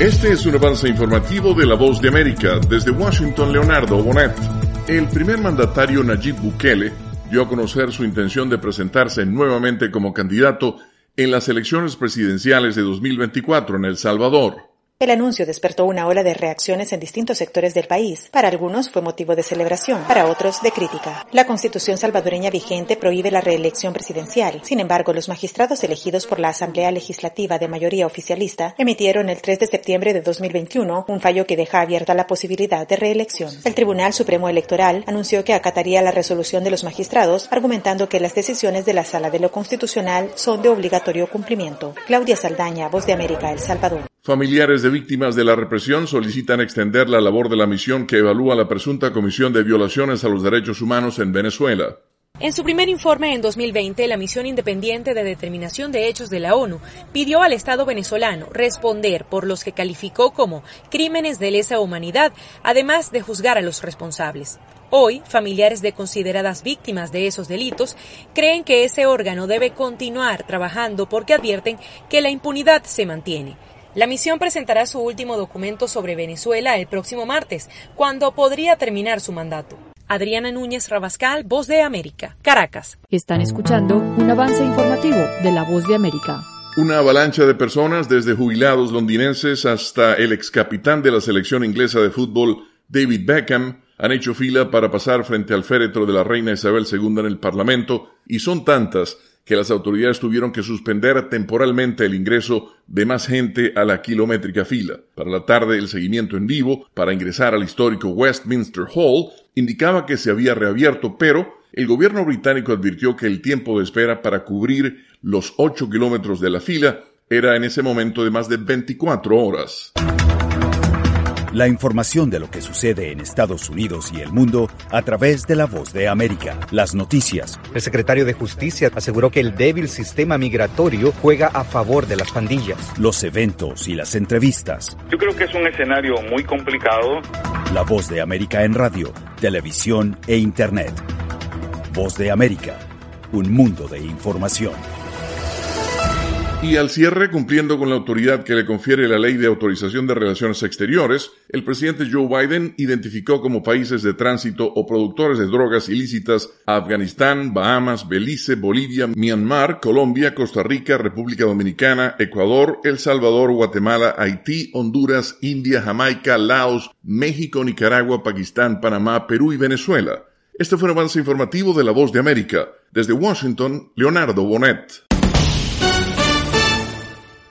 Este es un avance informativo de La Voz de América. Desde Washington, Leonardo Bonet. El primer mandatario Nayib Bukele dio a conocer su intención de presentarse nuevamente como candidato en las elecciones presidenciales de 2024 en El Salvador. El anuncio despertó una ola de reacciones en distintos sectores del país. Para algunos fue motivo de celebración, para otros de crítica. La Constitución salvadoreña vigente prohíbe la reelección presidencial. Sin embargo, los magistrados elegidos por la Asamblea Legislativa de mayoría oficialista emitieron el 3 de septiembre de 2021 un fallo que deja abierta la posibilidad de reelección. El Tribunal Supremo Electoral anunció que acataría la resolución de los magistrados, argumentando que las decisiones de la Sala de lo Constitucional son de obligatorio cumplimiento. Claudia Saldaña, Voz de América, El Salvador. Familiares de víctimas de la represión solicitan extender la labor de la misión que evalúa la presunta comisión de violaciones a los derechos humanos en Venezuela. En su primer informe en 2020, la Misión Independiente de Determinación de Hechos de la ONU pidió al Estado venezolano responder por los que calificó como crímenes de lesa humanidad, además de juzgar a los responsables. Hoy, familiares de consideradas víctimas de esos delitos creen que ese órgano debe continuar trabajando porque advierten que la impunidad se mantiene. La misión presentará su último documento sobre Venezuela el próximo martes, cuando podría terminar su mandato. Adriana Núñez Rabascal, Voz de América, Caracas. Están escuchando un avance informativo de La Voz de América. Una avalancha de personas, desde jubilados londinenses hasta el excapitán de la selección inglesa de fútbol, David Beckham, han hecho fila para pasar frente al féretro de la reina Isabel II en el Parlamento, y son tantas que las autoridades tuvieron que suspender temporalmente el ingreso de más gente a la kilométrica fila. Para la tarde, el seguimiento en vivo para ingresar al histórico Westminster Hall indicaba que se había reabierto, pero el gobierno británico advirtió que el tiempo de espera para cubrir los 8 kilómetros de la fila era en ese momento de más de 24 horas. La información de lo que sucede en Estados Unidos y el mundo a través de La Voz de América. Las noticias. El secretario de Justicia aseguró que el débil sistema migratorio juega a favor de las pandillas. Los eventos y las entrevistas. Yo creo que es un escenario muy complicado. La Voz de América en radio, televisión e internet. Voz de América, un mundo de información. Y al cierre, cumpliendo con la autoridad que le confiere la Ley de Autorización de Relaciones Exteriores, el presidente Joe Biden identificó como países de tránsito o productores de drogas ilícitas a Afganistán, Bahamas, Belice, Bolivia, Myanmar, Colombia, Costa Rica, República Dominicana, Ecuador, El Salvador, Guatemala, Haití, Honduras, India, Jamaica, Laos, México, Nicaragua, Pakistán, Panamá, Perú y Venezuela. Este fue un avance informativo de La Voz de América. Desde Washington, Leonardo Bonet.